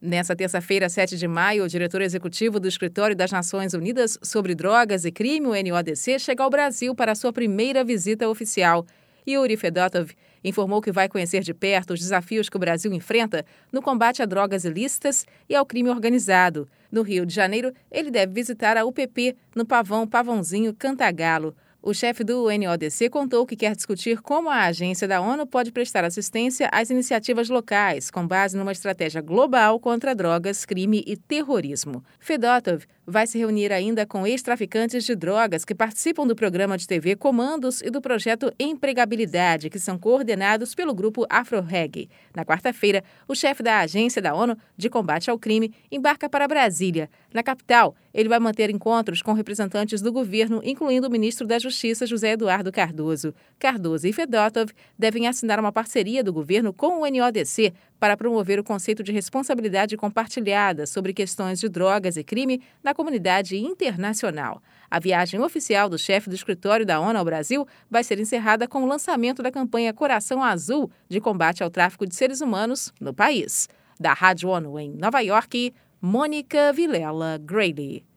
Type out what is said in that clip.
Nessa terça-feira, 7 de maio, o diretor executivo do Escritório das Nações Unidas sobre Drogas e Crime, o NODC, chega ao Brasil para a sua primeira visita oficial. Yuri Fedotov informou que vai conhecer de perto os desafios que o Brasil enfrenta no combate a drogas ilícitas e ao crime organizado. No Rio de Janeiro, ele deve visitar a UPP no Pavãozinho Cantagalo. O chefe do NODC contou que quer discutir como a agência da ONU pode prestar assistência às iniciativas locais, com base numa estratégia global contra drogas, crime e terrorismo. Fedotov vai se reunir ainda com ex-traficantes de drogas que participam do programa de TV Comandos e do projeto Empregabilidade, que são coordenados pelo grupo AfroReg. Na quarta-feira, o chefe da agência da ONU de combate ao crime embarca para Brasília. Na capital, ele vai manter encontros com representantes do governo, incluindo o ministro da Justiça, José Eduardo Cardoso. Cardoso e Fedotov devem assinar uma parceria do governo com o NODC para promover o conceito de responsabilidade compartilhada sobre questões de drogas e crime na comunidade internacional. A viagem oficial do chefe do escritório da ONU ao Brasil vai ser encerrada com o lançamento da campanha Coração Azul de combate ao tráfico de seres humanos no país. Da Rádio ONU em Nova York, Mônica Vilela Grady.